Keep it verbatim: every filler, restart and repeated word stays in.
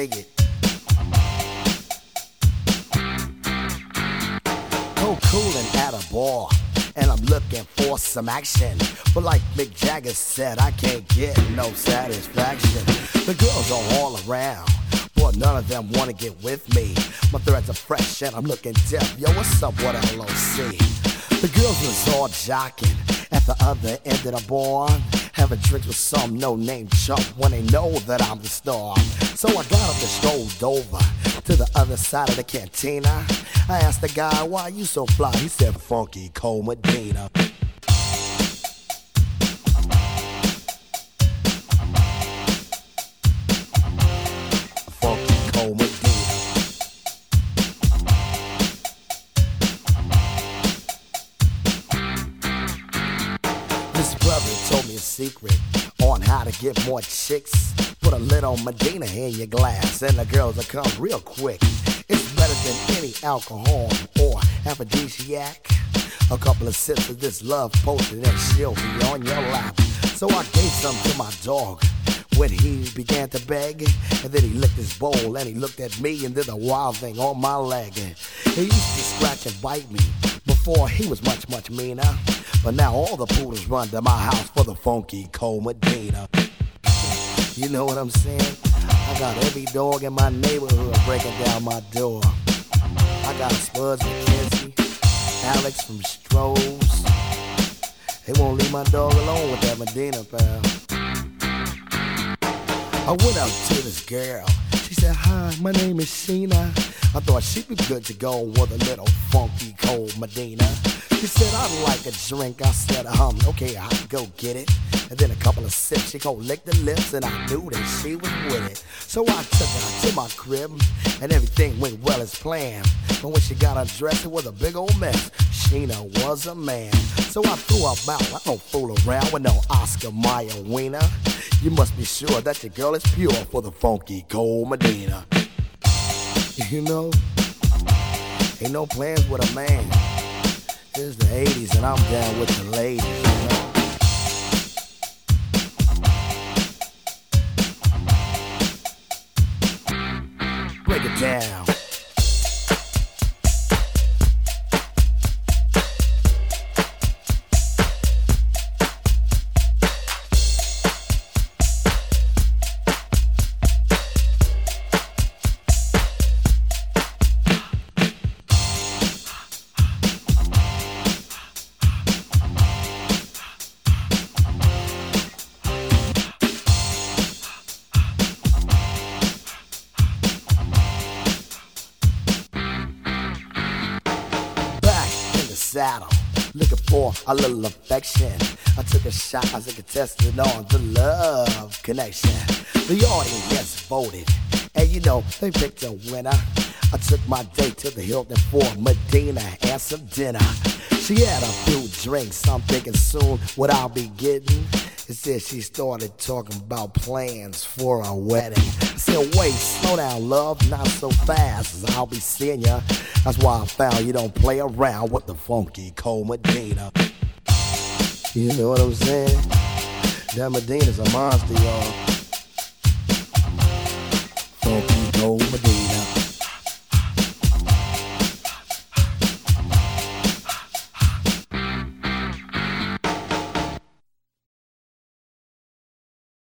dig it. So coolin' at a bar, and I'm looking for some action. But like Mick Jagger said, I can't get no satisfaction. The girls are all around, but none of them wanna get with me. My threads are fresh and I'm looking deaf. Yo, what's up, what L O C? The girls was all jocking at the other end of the bar, having drinks with some no-name chump when they know that I'm the star. So I got up and strolled over to the other side of the cantina. I asked the guy, why you so fly? He said, Funky Cole Medina. Funky Cole Medina. This brother told me a secret on how to get more chicks. Put a little Medina in your glass and the girls will come real quick. It's better than any alcohol or aphrodisiac. A couple of sips of this love potion and she'll be on your lap. So I gave some to my dog when he began to beg. And then he licked his bowl and he looked at me and did a wild thing on my leg. He used to scratch and bite me before he was much, much meaner. But now all the poodles run to my house for the Funky Cole Medina. You know what I'm saying? I got every dog in my neighborhood breaking down my door. I got Spuds McKenzie, Alex from Strohs. They won't leave my dog alone with that Medina, pal. I went up to this girl. She said, hi, my name is Sheena. I thought she'd be good to go with a little Funky Cole Medina. She said, I'd like a drink. I said, um, okay, I'll go get it. And then a couple of sips, she gon' lick the lips, and I knew that she was with it. So I took her to my crib, and everything went well as planned. But when she got undressed, it was a big old mess. Sheena was a man. So I threw her out. I don't fool around with no Oscar Mayer wiener. You must be sure that your girl is pure for the Funky Cole Medina. You know, ain't no plans with a man. It's the eighties and I'm down with the ladies, you know. Break it down. Saddle, looking for a little affection. I took a shot as a contestant on the love connection. The audience yes voted, and you know they picked a winner. I took my date to the Hilton for Medina and some dinner. She had a few drinks, I'm thinking soon what I'll be getting. It said she started talking about plans for a wedding. I said, wait, slow down, love, not so fast, I'll be seeing ya. That's why I found you don't play around with the Funky Cole Medina. You know what I'm saying? That Medina's a monster, y'all. Funky Cole Medina.